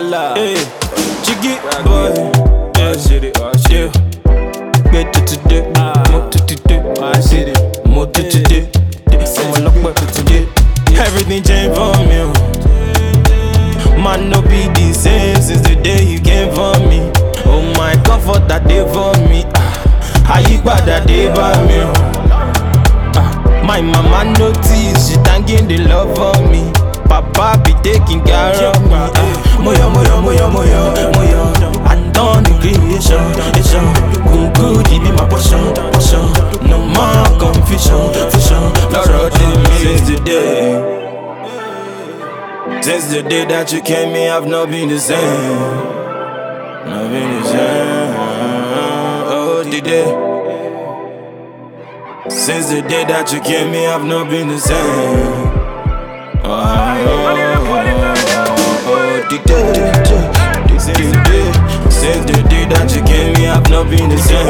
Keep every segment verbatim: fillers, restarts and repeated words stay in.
Voila. Hey, Jiggy boy. Yeah, shit it, oh shit. Better today, more to today. I shit it. More to today. Someone lock back today. Everything changed for me. oh. Man, no be the same since the day you came for me. Oh my comfort that day for me. Ah, I bad that day by me. Ah, my mama notice, she thanking the love for me. Papa be taking care of me. Ah, moyo, moyo, moyo, moyo, moyo. I done the creation, creation. Good, good, it be my portion, portion. No more confusion, confusion. Lord, since the day. Since the day that you came here, I've not been the same. Not been the same. Oh, the day. Since the day that you came here, I've not been the same. Oh, oh, oh, oh, the day. Since the day, since the day that you came here, I've not been the same.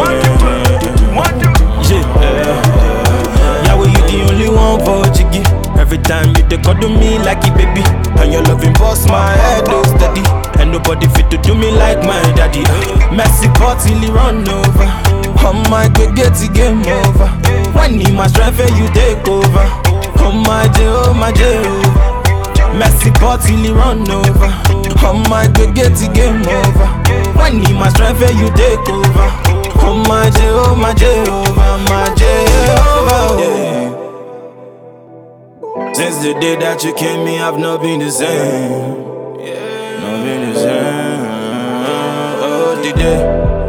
Yeah, Yahweh, you the only one for Jiggy. Every time you dey cuddle me like a baby, and your loving bust my head oh steady. And nobody fit to do me like my daddy. uh, Messi potty run over. Oh my God, get the game over. When he my strength you take over. Oh my J, oh my Jehovah. Messi potty run over. Oh my God, get the game over. When he my strength you take over. Oh my J, oh my Jehovah, my Jehovah. Yeah. Since the day that you came here, I've not been the same. Yeah, not been the same. Oh, the day.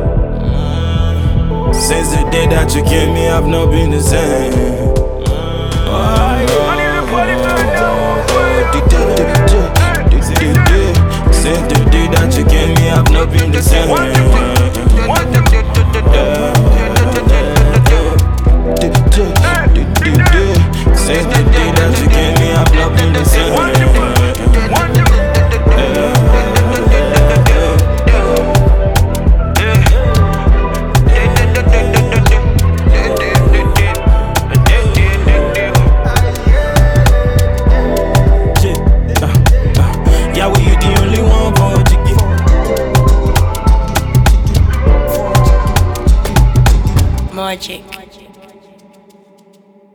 Since the day that you came here, I've not been the same. Oh, oh, oh, the day, the day, the day. Since the day that you came here, I've not been the same. Since the day that you came here, I've not been the same. Yahweh, you the only one for Jiggy. Magic.